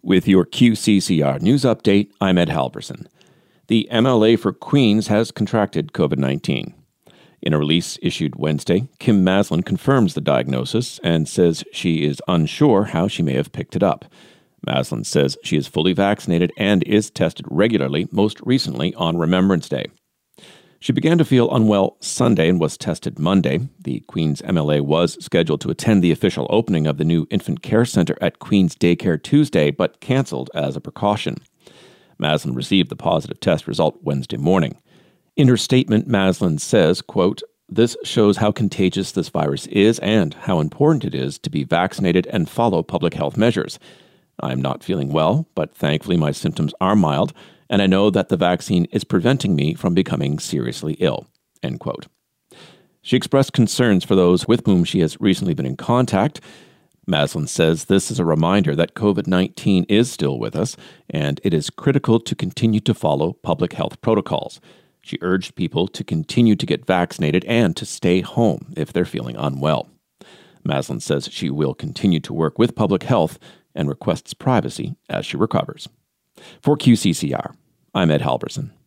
With your QCCR news update, I'm Ed Halverson. The MLA for Queens has contracted COVID-19. In a release issued Wednesday, Kim Maslin confirms the diagnosis and says she is unsure how she may have picked it up. Maslin says she is fully vaccinated and is tested regularly, most recently on Remembrance Day. She began to feel unwell Sunday and was tested Monday. The Queens MLA was scheduled to attend the official opening of the new infant care center at Queens Daycare Tuesday, but canceled as a precaution. Maslin received the positive test result Wednesday morning. In her statement, Maslin says, quote, "This shows how contagious this virus is and how important it is to be vaccinated and follow public health measures. I am not feeling well, but thankfully my symptoms are mild, and I know that the vaccine is preventing me from becoming seriously ill," end quote. She expressed concerns for those with whom she has recently been in contact. Maslin says this is a reminder that COVID-19 is still with us, and it is critical to continue to follow public health protocols. She urged people to continue to get vaccinated and to stay home if they're feeling unwell. Maslin says she will continue to work with public health and requests privacy as she recovers. For QCCR, I'm Ed Halverson.